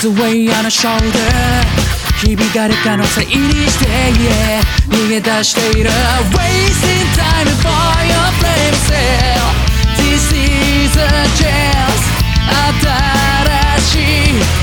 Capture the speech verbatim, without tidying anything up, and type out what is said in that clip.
Always away on a shoulder 日々誰かのせいにして、yeah、逃げ出している Wasting time for your flame cell This is a chance 新しい